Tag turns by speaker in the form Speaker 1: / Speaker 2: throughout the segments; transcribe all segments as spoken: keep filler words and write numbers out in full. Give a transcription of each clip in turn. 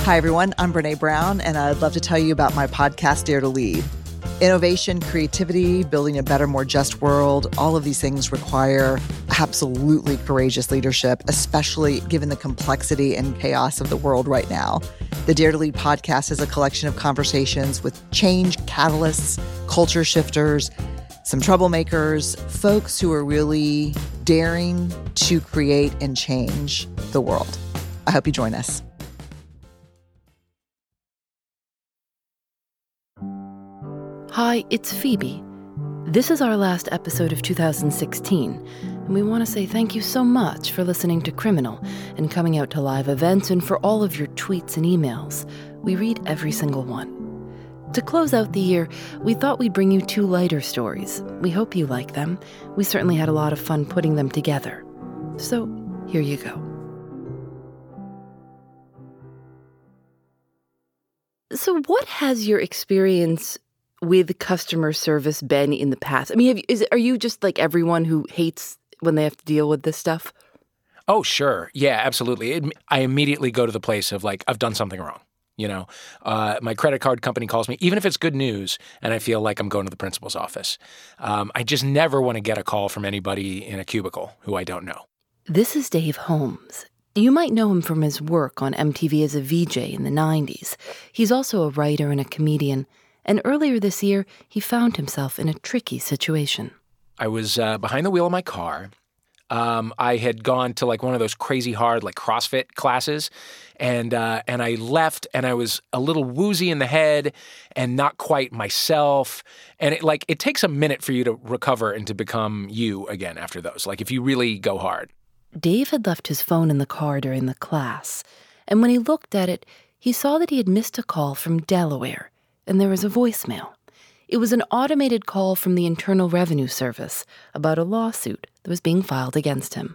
Speaker 1: Hi, everyone. I'm Brene Brown, and I'd love to tell you about my podcast, Dare to Lead. Innovation, creativity, building a better, more just world, all of these things require absolutely courageous leadership, especially given the complexity and chaos of the world right now. The Dare to Lead podcast is a collection of conversations with change catalysts, culture shifters, some troublemakers, folks who are really daring to create and change the world. I hope you join us.
Speaker 2: Hi, it's Phoebe. This is our last episode of two thousand sixteen, and we want to say thank you so much for listening to Criminal and coming out to live events and for all of your tweets and emails. We read every single one. To close out the year, we thought we'd bring you two lighter stories. We hope you like them. We certainly had a lot of fun putting them together. So, here you go. So what has your experience with customer service been in the past? I mean, have you, is are you just like everyone who hates when they have to deal with this stuff?
Speaker 3: Oh, sure. Yeah, absolutely. It, I immediately go to the place of like, I've done something wrong. You know, uh, my credit card company calls me, even if it's good news, and I feel like I'm going to the principal's office. Um, I just never want to get a call from anybody in a cubicle who I don't know.
Speaker 2: This is Dave Holmes. You might know him from his work on M T V as a V J in the nineties. He's also a writer and a comedian. And earlier this year, he found himself in a tricky situation.
Speaker 3: I was uh, behind the wheel of my car. Um, I had gone to like one of those crazy hard like CrossFit classes, and uh, and I left, and I was a little woozy in the head and not quite myself. And it like it takes a minute for you to recover and to become you again after those. Like if you really go hard.
Speaker 2: Dave had left his phone in the car during the class, and when he looked at it, he saw that he had missed a call from Delaware. And there was a voicemail. It was an automated call from the Internal Revenue Service about a lawsuit that was being filed against him.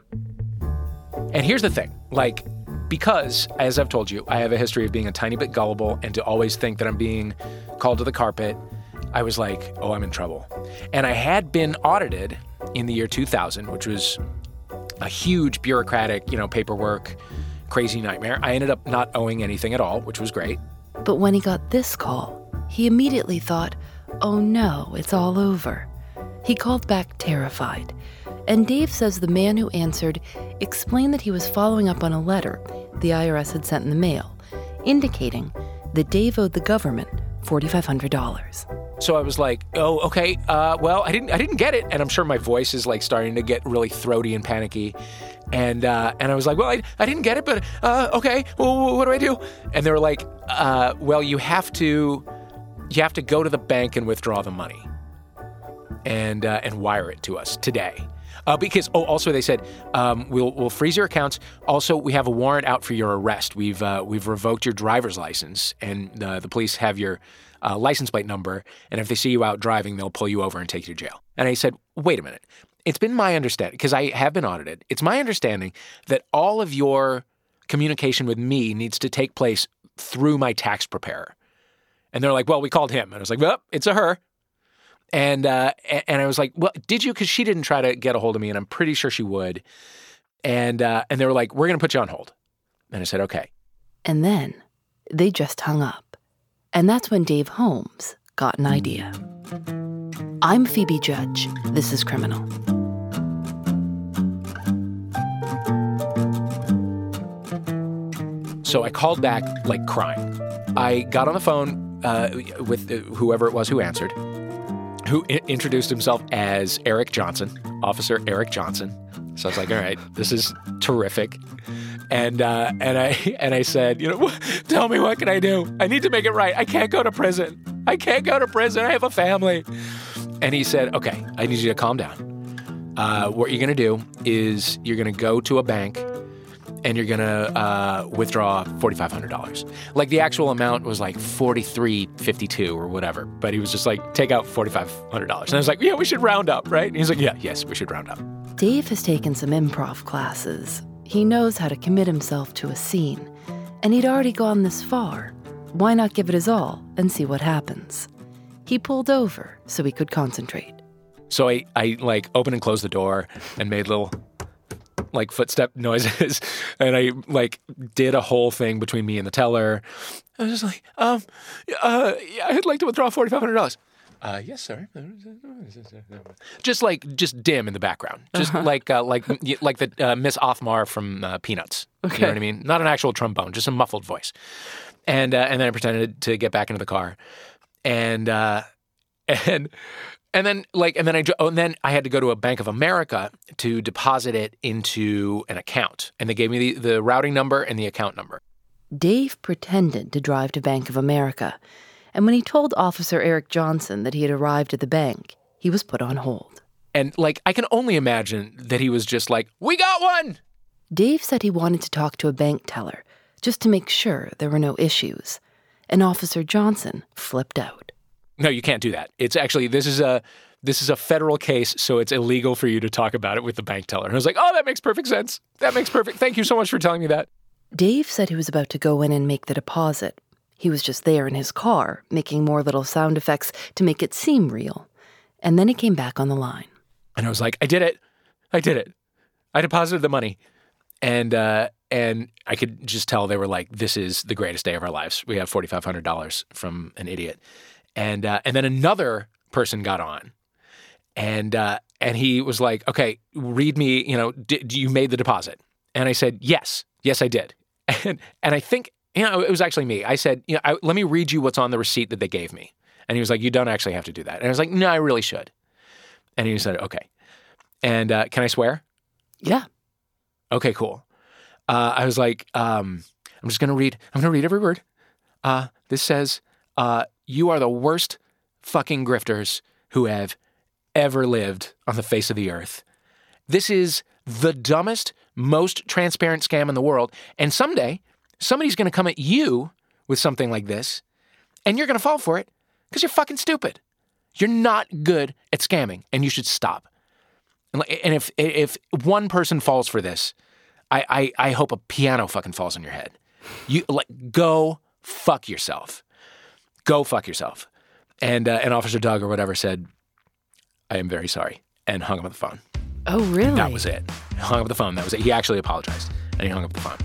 Speaker 3: And here's the thing, like, because, as I've told you, I have a history of being a tiny bit gullible and to always think that I'm being called to the carpet, I was like, oh, I'm in trouble. And I had been audited in the year two thousand, which was a huge bureaucratic, you know, paperwork, crazy nightmare. I ended up not owing anything at all, which was great.
Speaker 2: But when he got this call, he immediately thought, oh no, it's all over. He called back terrified. And Dave says the man who answered explained that he was following up on a letter the I R S had sent in the mail, indicating that Dave owed the government four thousand five hundred dollars.
Speaker 3: So I was like, oh, okay, uh, well, I didn't I didn't get it. And I'm sure my voice is like starting to get really throaty and panicky. And uh, and I was like, well, I, I didn't get it, but uh, okay, well, what do I do? And they were like, uh, well, you have to... You have to go to the bank and withdraw the money and uh, and wire it to us today. Uh, because, oh, also they said, um, we'll we'll freeze your accounts. Also, we have a warrant out for your arrest. We've uh, we've revoked your driver's license, and uh, the police have your uh, license plate number. And if they see you out driving, they'll pull you over and take you to jail. And I said, wait a minute. It's been my understanding, because I have been audited. It's my understanding that all of your communication with me needs to take place through my tax preparer. And they're like, well, we called him. And I was like, well, it's a her. And uh, and I was like, well, did you? Because she didn't try to get a hold of me, and I'm pretty sure she would. And uh, and they were like, we're going to put you on hold. And I said, okay.
Speaker 2: And then they just hung up. And that's when Dave Holmes got an idea. I'm Phoebe Judge. This is Criminal.
Speaker 3: So I called back like crying. I got on the phone uh, with whoever it was who answered, who I- introduced himself as Eric Johnson, Officer Eric Johnson. So I was like, all right, this is terrific. And uh, and I and I said, you know, tell me, what can I do? I need to make it right. I can't go to prison. I can't go to prison. I have a family. And he said, okay, I need you to calm down. Uh, what you're going to do is you're going to go to a bank and you're going to uh, withdraw four thousand five hundred dollars. Like the actual amount was like forty-three fifty-two or whatever. But he was just like, take out four thousand five hundred dollars. And I was like, yeah, we should round up, right? And he's like, yeah, yes, we should round up.
Speaker 2: Dave has taken some improv classes. He knows how to commit himself to a scene. And he'd already gone this far. Why not give it his all and see what happens? He pulled over so he could concentrate.
Speaker 3: So I, I like opened and closed the door and made little like footstep noises. And I like did a whole thing between me and the teller. I was just like, um, uh, I'd like to withdraw forty-five hundred dollars. Uh, yes, sir. Just like, just dim in the background. Just uh-huh. like, uh, like, like the uh, Miss Othmar from uh, Peanuts. Okay. You know what I mean? Not an actual trombone, just a muffled voice. And, uh, and then I pretended to get back into the car. And, uh, and, and then like, and then I, oh, and then I had to go to a Bank of America to deposit it into an account. And they gave me the, the routing number and the account number.
Speaker 2: Dave pretended to drive to Bank of America. And when he told Officer Eric Johnson that he had arrived at the bank, he was put on hold.
Speaker 3: And, like, I can only imagine that he was just like, we got one!
Speaker 2: Dave said he wanted to talk to a bank teller, just to make sure there were no issues. And Officer Johnson flipped out.
Speaker 3: No, you can't do that. It's actually, this is a this is a federal case, so it's illegal for you to talk about it with the bank teller. And I was like, oh, that makes perfect sense. That makes perfect. Thank you so much for telling me that.
Speaker 2: Dave said he was about to go in and make the deposit. He was just there in his car, making more little sound effects to make it seem real. And then he came back on the line.
Speaker 3: And I was like, I did it. I did it. I deposited the money. And uh, and I could just tell they were like, this is the greatest day of our lives. We have forty-five hundred dollars from an idiot. And uh, and then another person got on. And uh, and he was like, okay, read me, you know, did you made the deposit? And I said, yes. Yes, I did. And and I think... You know, it was actually me. I said, you know, I, let me read you what's on the receipt that they gave me. And he was like, you don't actually have to do that. And I was like, no, I really should. And he said, okay. And uh, can I swear?
Speaker 2: Yeah.
Speaker 3: Okay, cool. Uh, I was like, um, I'm just going to read, I'm going to read every word. Uh, this says, uh, you are the worst fucking grifters who have ever lived on the face of the earth. This is the dumbest, most transparent scam in the world. And someday... somebody's going to come at you with something like this, and you're going to fall for it because you're fucking stupid. You're not good at scamming, and you should stop. And if if one person falls for this, I, I, I hope a piano fucking falls on your head. You like go fuck yourself. Go fuck yourself. And uh, and Officer Doug or whatever said, I am very sorry, and hung up the phone.
Speaker 2: Oh, really?
Speaker 3: That was it. Hung up the phone. That was it. He actually apologized, and he hung up the phone.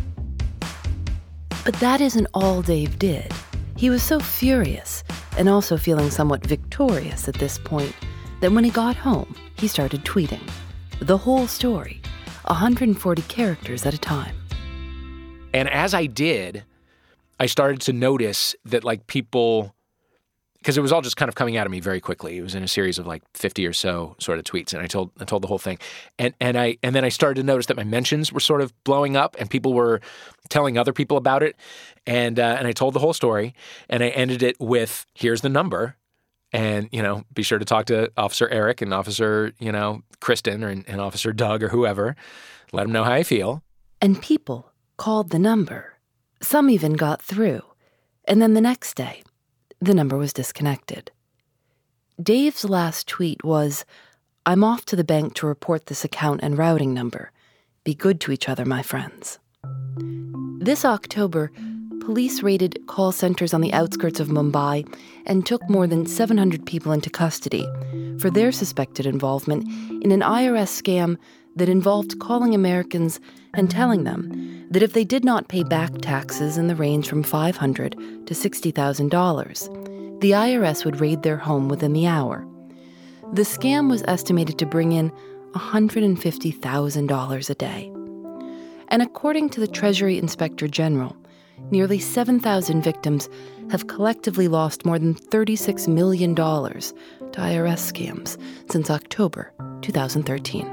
Speaker 2: But that isn't all Dave did. He was so furious, and also feeling somewhat victorious at this point, that when he got home, he started tweeting. The whole story, one hundred forty characters at a time.
Speaker 3: And as I did, I started to notice that, like, people... because it was all just kind of coming out of me very quickly. It was in a series of like fifty or so sort of tweets, and I told I told the whole thing, and and I and then I started to notice that my mentions were sort of blowing up, and people were telling other people about it, and uh, and I told the whole story, and I ended it with, "Here's the number, and you know, be sure to talk to Officer Eric and Officer you know Kristen or and Officer Doug or whoever, let them know how I feel."
Speaker 2: And people called the number. Some even got through, and then the next day, the number was disconnected. Dave's last tweet was, I'm off to the bank to report this account and routing number. Be good to each other, my friends. This October, police raided call centers on the outskirts of Mumbai and took more than seven hundred people into custody for their suspected involvement in an I R S scam that involved calling Americans and telling them that if they did not pay back taxes in the range from five hundred dollars to sixty thousand dollars, the I R S would raid their home within the hour. The scam was estimated to bring in one hundred fifty thousand dollars a day. And according to the Treasury Inspector General, nearly seven thousand victims have collectively lost more than thirty-six million dollars to I R S scams since October two thousand thirteen.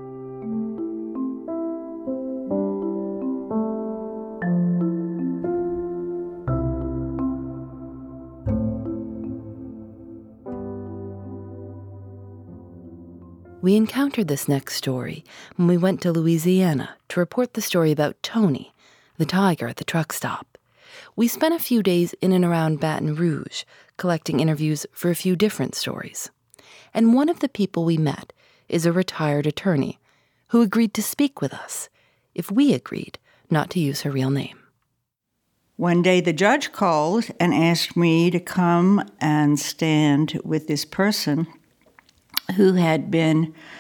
Speaker 2: We encountered this next story when we went to Louisiana to report the story about Tony, the tiger at the truck stop. We spent a few days in and around Baton Rouge, collecting interviews for a few different stories. And one of the people we met is a retired attorney who agreed to speak with us if we agreed not to use her real name.
Speaker 4: One day the judge called and asked me to come and stand with this person who had been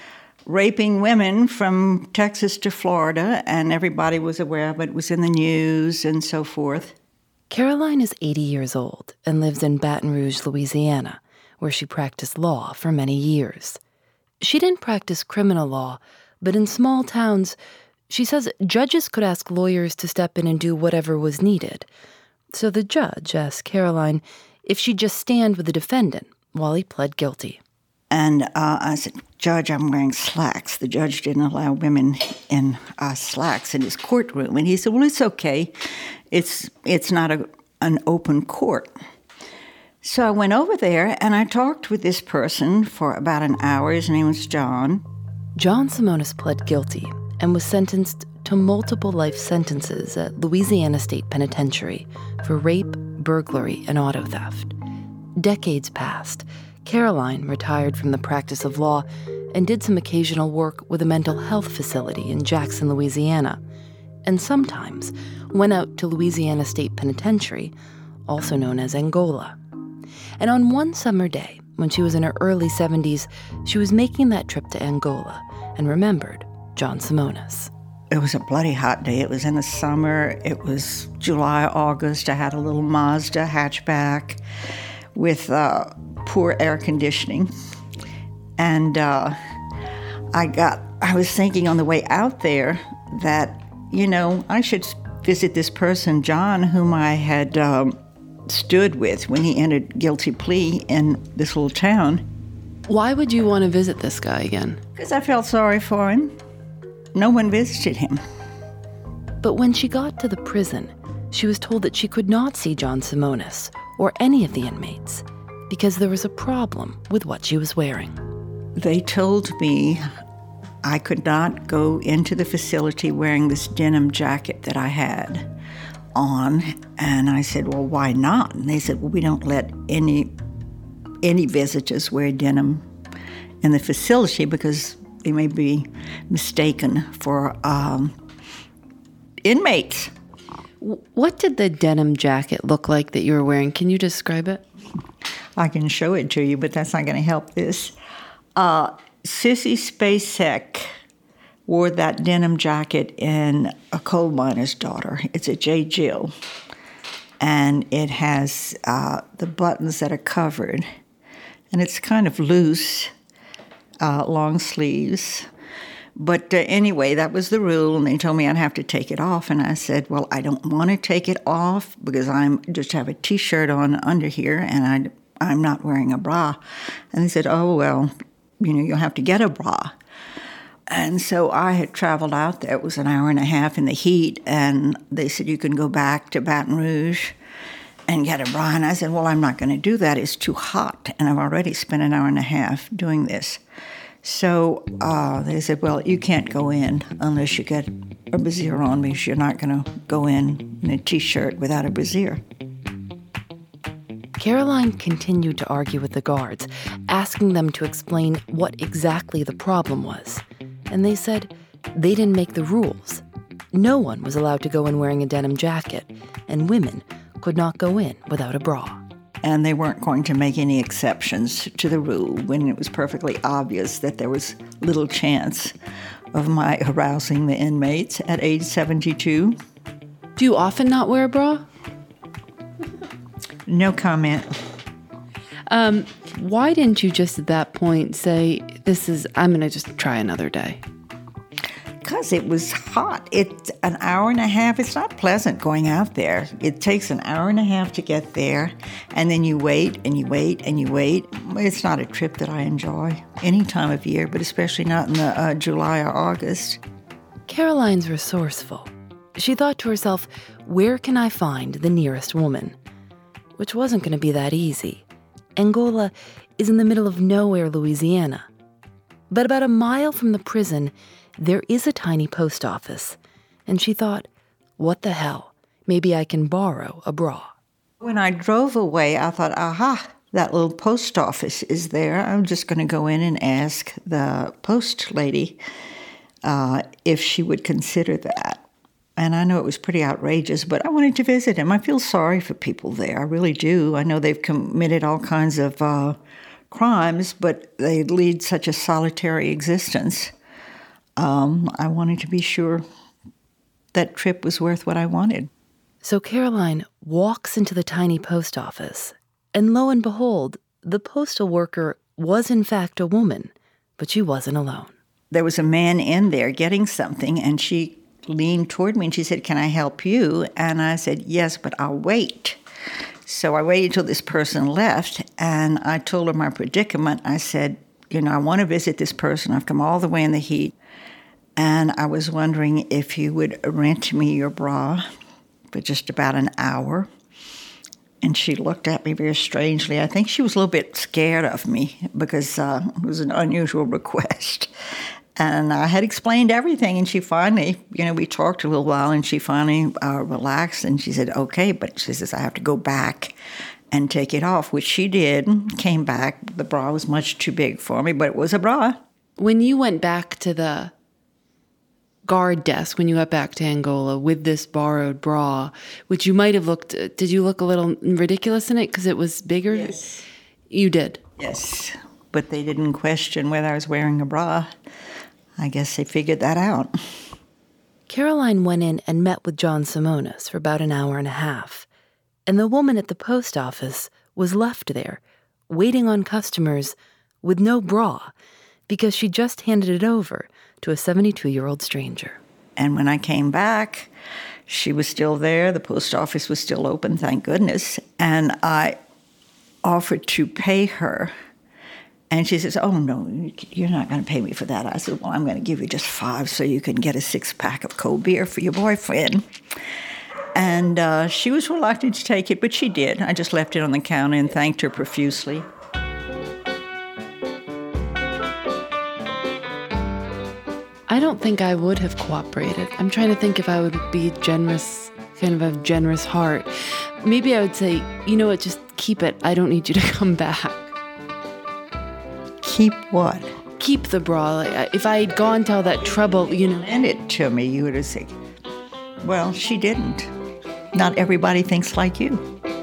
Speaker 4: raping women from Texas to Florida, and everybody was aware of it. It was in the news and so forth.
Speaker 2: Caroline is eighty years old and lives in Baton Rouge, Louisiana, where she practiced law for many years. She didn't practice criminal law, but in small towns, she says judges could ask lawyers to step in and do whatever was needed. So the judge asked Caroline if she'd just stand with the defendant while he pled guilty.
Speaker 4: And uh, I said, Judge, I'm wearing slacks. The judge didn't allow women in uh, slacks in his courtroom. And he said, well, it's okay. It's it's not a, an open court. So I went over there, and I talked with this person for about an hour. His name was John.
Speaker 2: John Simonis pled guilty and was sentenced to multiple life sentences at Louisiana State Penitentiary for rape, burglary, and auto theft. Decades passed. Caroline retired from the practice of law and did some occasional work with a mental health facility in Jackson, Louisiana, and sometimes went out to Louisiana State Penitentiary, also known as Angola. And on one summer day, when she was in her early seventies, she was making that trip to Angola and remembered John Simonis.
Speaker 4: It was a bloody hot day. It was in the summer. It was July, August. I had a little Mazda hatchback with uh, poor air conditioning. And uh, I got, I was thinking on the way out there that, you know, I should visit this person, John, whom I had um, stood with when he entered guilty plea in this little town.
Speaker 2: Why would you want to visit this guy again?
Speaker 4: Because I felt sorry for him. No one visited him.
Speaker 2: But when she got to the prison, she was told that she could not see John Simonis or any of the inmates because there was a problem with what she was wearing.
Speaker 4: They told me I could not go into the facility wearing this denim jacket that I had on. And I said, well, why not? And they said, well, we don't let any any visitors wear denim in the facility because they may be mistaken for um, inmates.
Speaker 2: What did the denim jacket look like that you were wearing? Can you describe it?
Speaker 4: I can show it to you, but that's not going to help this. Uh, Sissy Spacek wore that denim jacket in A Coal Miner's Daughter. It's a J. Jill. And it has uh, the buttons that are covered. And it's kind of loose, uh, long sleeves. But uh, anyway, that was the rule, and they told me I'd have to take it off. And I said, well, I don't want to take it off because I'm just have a T-shirt on under here, and I, I'm not wearing a bra. And they said, oh, well, you know, you'll have to get a bra. And so I had traveled out there. It was an hour and a half in the heat, and they said, you can go back to Baton Rouge and get a bra. And I said, well, I'm not going to do that. It's too hot, and I've already spent an hour and a half doing this. So uh, they said, well, you can't go in unless you get a brassiere on because you're not going to go in in a T-shirt without a brassiere.
Speaker 2: Caroline continued to argue with the guards, asking them to explain what exactly the problem was. And they said they didn't make the rules. No one was allowed to go in wearing a denim jacket, and women could not go in without a bra.
Speaker 4: And they weren't going to make any exceptions to the rule when it was perfectly obvious that there was little chance of my arousing the inmates at age seventy-two.
Speaker 2: Do you often not wear a bra?
Speaker 4: No comment.
Speaker 2: Um, why didn't you just at that point say, this is, I'm going to just try another day?
Speaker 4: Because it was hot. It's an hour and a half. It's not pleasant going out there. It takes an hour and a half to get there, and then you wait and you wait and you wait. It's not a trip that I enjoy any time of year, but especially not in the uh, July or August.
Speaker 2: Caroline's resourceful. She thought to herself, where can I find the nearest woman? Which wasn't going to be that easy. Angola is in the middle of nowhere, Louisiana. But about a mile from the prison, there is a tiny post office. And she thought, what the hell? Maybe I can borrow a bra.
Speaker 4: When I drove away, I thought, aha, that little post office is there. I'm just going to go in and ask the post lady uh, if she would consider that. And I know it was pretty outrageous, but I wanted to visit him. I feel sorry for people there. I really do. I know they've committed all kinds of uh, crimes, but they lead such a solitary existence. Um, I wanted to be sure that trip was worth what I wanted.
Speaker 2: So Caroline walks into the tiny post office, and lo and behold, the postal worker was in fact a woman, but she wasn't alone.
Speaker 4: There was a man in there getting something, and she leaned toward me and she said, "Can I help you?" And I said, "Yes, but I'll wait." So I waited till this person left, and I told her my predicament. I said, you know, I want to visit this person. I've come all the way in the heat, and I was wondering if you would rent me your bra for just about an hour. And she looked at me very strangely. I think she was a little bit scared of me because uh, it was an unusual request. And I had explained everything, and she finally, you know, we talked a little while, and she finally uh, relaxed, and she said, okay, but she says, I have to go back and take it off, which she did, came back. The bra was much too big for me, but it was a bra.
Speaker 2: When you went back to the guard desk, when you got back to Angola with this borrowed bra, which you might have looked, did you look a little ridiculous in it because it was bigger?
Speaker 4: Yes.
Speaker 2: You did?
Speaker 4: Yes, but they didn't question whether I was wearing a bra. I guess they figured that out.
Speaker 2: Caroline went in and met with John Simonis for about an hour and a half. And the woman at the post office was left there, waiting on customers with no bra, because she just handed it over to a seventy-two-year-old stranger.
Speaker 4: And when I came back, she was still there. The post office was still open, thank goodness. And I offered to pay her. And she says, oh, no, you're not going to pay me for that. I said, well, I'm going to give you just five so you can get a six-pack of cold beer for your boyfriend. And uh, she was reluctant to take it, but she did. I just left it on the counter and thanked her profusely.
Speaker 2: I don't think I would have cooperated. I'm trying to think if I would be generous, kind of a generous heart. Maybe I would say, you know what, just keep it. I don't need you to come back.
Speaker 4: Keep what?
Speaker 2: Keep the bra. Like, if I had gone to all that trouble, you know.
Speaker 4: Lend it to me, you would have said. Well, she didn't. Not everybody thinks like you.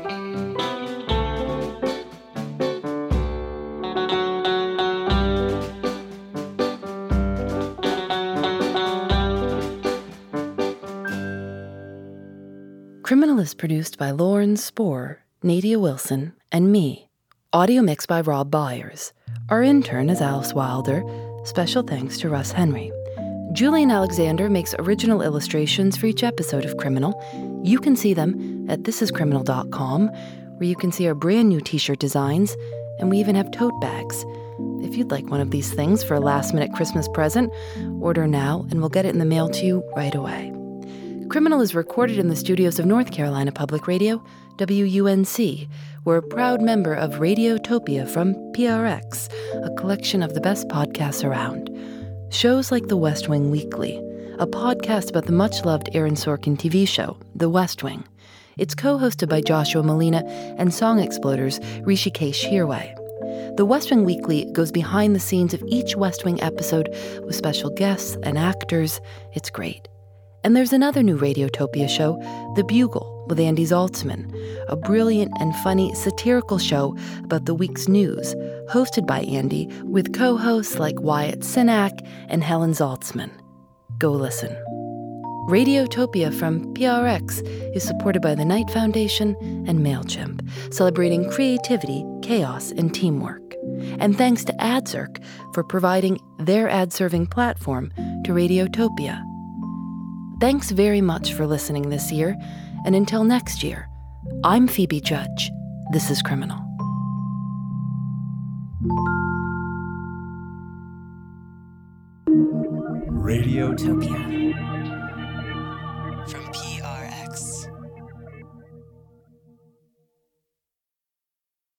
Speaker 2: Criminal is produced by Lauren Spohr, Nadia Wilson, and me. Audio mixed by Rob Byers. Our intern is Alice Wilder. Special thanks to Russ Henry. Julian Alexander makes original illustrations for each episode of Criminal. You can see them at this is criminal dot com, where you can see our brand new t-shirt designs, and we even have tote bags. If you'd like one of these things for a last-minute Christmas present, order now and we'll get it in the mail to you right away. Criminal is recorded in the studios of North Carolina Public Radio, W U N C. We're a proud member of Radiotopia from P R X, a collection of the best podcasts around. Shows like The West Wing Weekly, a podcast about the much-loved Aaron Sorkin T V show, The West Wing. It's co-hosted by Joshua Malina and Song Exploders Rishikesh Hirway. The West Wing Weekly goes behind the scenes of each West Wing episode with special guests and actors. It's great. And there's another new Radiotopia show, The Bugle, with Andy Zaltzman, a brilliant and funny satirical show about the week's news, hosted by Andy, with co-hosts like Wyatt Cenac and Helen Zaltzman. Go listen. Radiotopia from P R X is supported by the Knight Foundation and MailChimp, celebrating creativity, chaos, and teamwork. And thanks to AdZerk for providing their ad-serving platform to Radiotopia. Thanks very much for listening this year, and until next year, I'm Phoebe Judge. This is Criminal.
Speaker 5: Radiotopia.
Speaker 1: From P